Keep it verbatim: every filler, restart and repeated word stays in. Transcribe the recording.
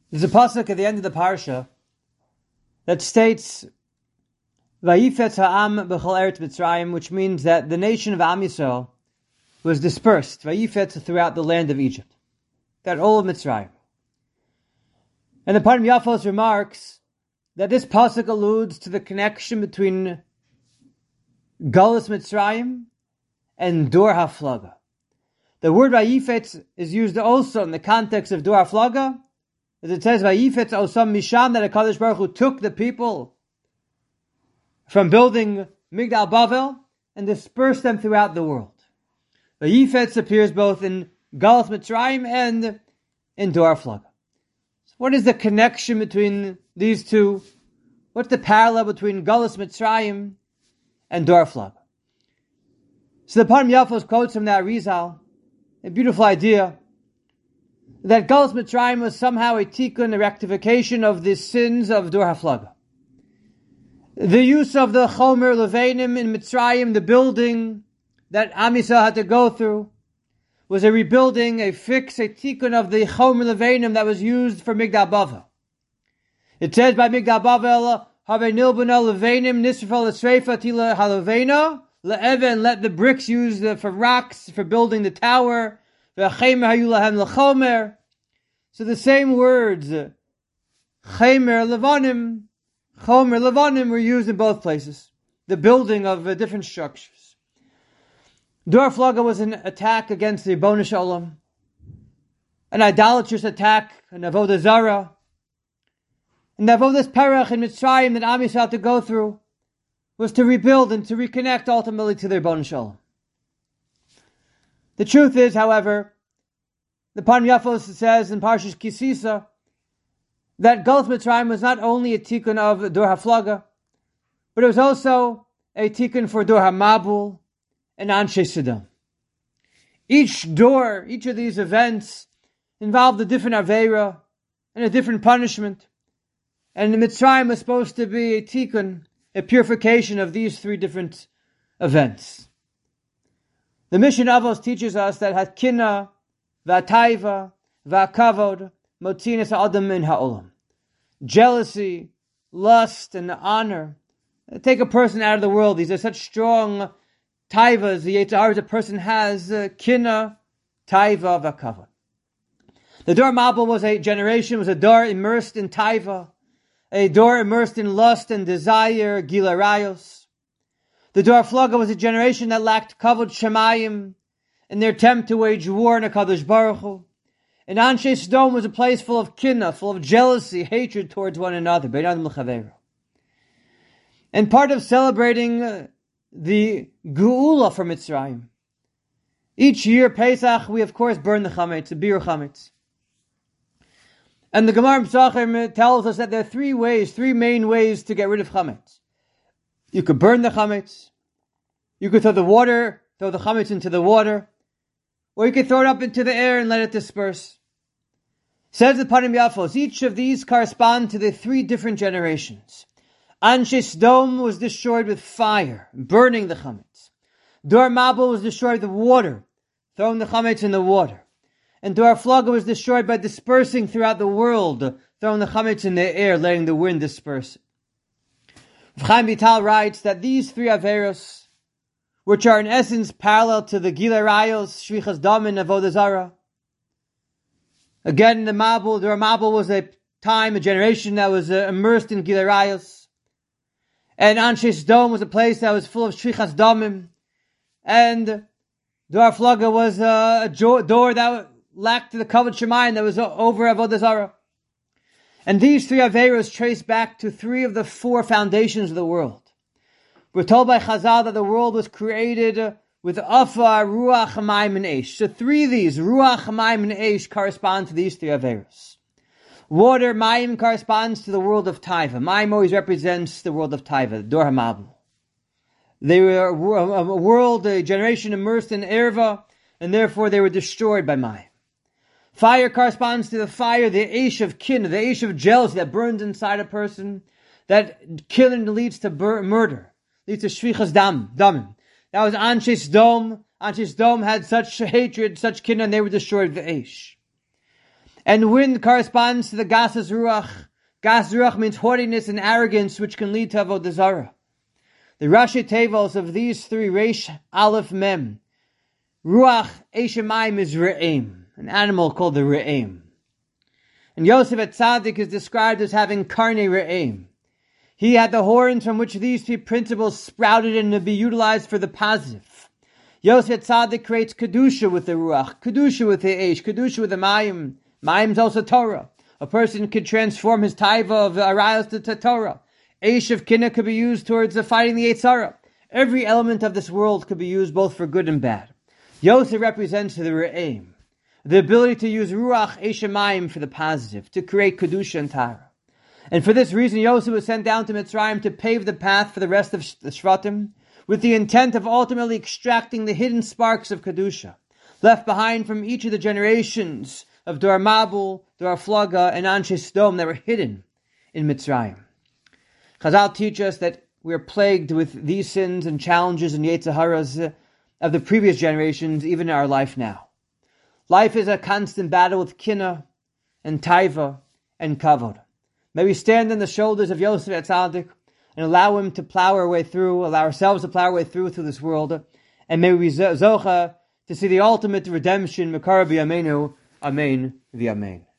There's a pasuk at the end of the parsha that states, "Vayifetz ha'am b'chol eretz Mitzrayim," which means that the nation of Am Yisrael was dispersed, Vayifetz, throughout the land of Egypt, that all of Mitzrayim. And the Parim Yafos remarks that this pasuk alludes to the connection between Galus Mitzrayim and Dor HaFlaga. The word Vayifetz is used also in the context of Dor HaFlaga, as it says, Vayifetz osam misham, that HaKadosh Baruch Hu took the people from building Migdal Bavel and dispersed them throughout the world. Vayifetz appears both in Galus Mitzrayim and in Dor HaFlaga. So what is the connection between these two? What's the parallel between Galus Mitzrayim and Dor HaFlaga? So the Parim Yafos quotes from the Arizal a beautiful idea that Galus Mitzrayim was somehow a tikkun, a rectification of the sins of Dor HaFlaga. The use of the Chomer Leveinim in Mitzrayim, the building that Am Yisrael had to go through, was a rebuilding, a fix, a tikkun of the Chomer Leveinim that was used for Migdal Bavel. It says by Migdal Bavel, Have nilbana Leveinim nisrfa l'sreifa tila haleveina le'even, let the bricks used for rocks for building the tower. So the same words, Chemer Levanim, Chomer Levanim, were used in both places. The building of uh, different structures. Dor HaFlaga was an attack against the Rebbeinu Shalom, an idolatrous attack, an avodah zara, and the avodas perach in Mitzrayim that Am Yisrael had to go through was to rebuild and to reconnect ultimately to the Rebbeinu Shalom. The truth is, however, the Parim Yafos says in Parshas Kisisa that Galus Mitzrayim was not only a tikkun of Dor HaFlaga, but it was also a tikkun for Dor HaMabul and Anshe Sodom. Each door, each of these events involved a different Aveira and a different punishment. And the Mitzrayim was supposed to be a tikkun, a purification of these three different events. The Mishnah Avos teaches us that Hatkina, V'ataiva, V'akavod, Motzinas Adam min ha'olam. Jealousy, lust, and honor take a person out of the world. These are such strong taivas, the Yetzer Hara a person has, uh, Kina, Taiva, V'akavod. The Dor Mabul was a generation, was a Dor immersed in Taiva, a Dor immersed in lust and desire, Gila Rayos. The Dor HaFlaga was a generation that lacked Kavod Shemayim in their attempt to wage war on HaKadosh Baruch Hu. And Anshe Sodom was a place full of kinna, full of jealousy, hatred towards one another. And part of celebrating the Geula from Mitzrayim, each year, Pesach, we of course burn the Chametz, the Bir Chametz. And the Gemara Pesachim tells us that there are three ways, three main ways to get rid of Chametz. You could burn the chametz, you could throw the water, throw the chametz into the water, or you could throw it up into the air and let it disperse. Says the Parim Yafos, each of these correspond to the three different generations. Anshe Sodom was destroyed with fire, burning the chametz. Dor Mabul was destroyed with water, throwing the chametz in the water. And Dor HaFlaga was destroyed by dispersing throughout the world, throwing the chametz in the air, letting the wind disperse it. Chaim Vital writes that these three Averos, which are in essence parallel to the Gila Rayos, Shvichas Dam and Avodah Zara. Again, the Mabul, the Mabul was a time, a generation that was uh, immersed in Gila Rayos. And Anshe Sodom was a place that was full of Shvichas Damim. And Dor HaFlaga was uh, a jo- door that lacked the Kavod Shemayim, that was over Avodah Zara. And these three Averos trace back to three of the four foundations of the world. We're told by Chazal that the world was created with Afar, Ruach, Mayim, and Eish. So three of these, Ruach, Mayim, and Eish, correspond to these three Averos. Water, Mayim, corresponds to the world of Taiva. Mayim always represents the world of Taiva, the Dor HaMabul. They were a world, a generation immersed in Erva, and therefore they were destroyed by Mayim. Fire corresponds to the fire, the Eish of kin, the Eish of jealousy that burns inside a person, that killing leads to bur- murder, leads to shvichas dam, damim. That was Anshe Sodom. Anshe Sodom had such hatred, such kin, and they were destroyed with the Eish. And wind corresponds to the Gasas Ruach. Gas Ruach means haughtiness and arrogance, which can lead to Avodah Zarah. The Rashi Tevos of these three, Reish, Aleph, Mem. Ruach Eshemayim is Re'im, an animal called the Re'im. And Yosef Atzadik is described as having Karnei Re'im. He had the horns from which these three principles sprouted and to be utilized for the positive. Yosef Atzadik creates Kedusha with the Ruach, Kedusha with the Eish, Kedusha with the Mayim. Mayim is also Torah. A person could transform his taiva of arayos to Torah. Eish of Kinna could be used towards the fighting the Yetzer Hara. Every element of this world could be used both for good and bad. Yosef represents the Re'im, the ability to use Ruach Eshemayim for the positive, to create Kedusha and Tara. And for this reason, Yosef was sent down to Mitzrayim to pave the path for the rest of the Shvatim, with the intent of ultimately extracting the hidden sparks of Kedusha, left behind from each of the generations of Dor Mabul, Dor Flaga, and Anshe Sdom that were hidden in Mitzrayim. Chazal teach us that we are plagued with these sins and challenges and Yetzer Haras of the previous generations, even in our life now. Life is a constant battle with Kinna and Taiva and Kavod. May we stand on the shoulders of Yosef Atzadik and allow him to plow our way through, allow ourselves to plow our way through through this world, and may we zocha to see the ultimate redemption, Mekara b'yameinu, Amen v'Amen.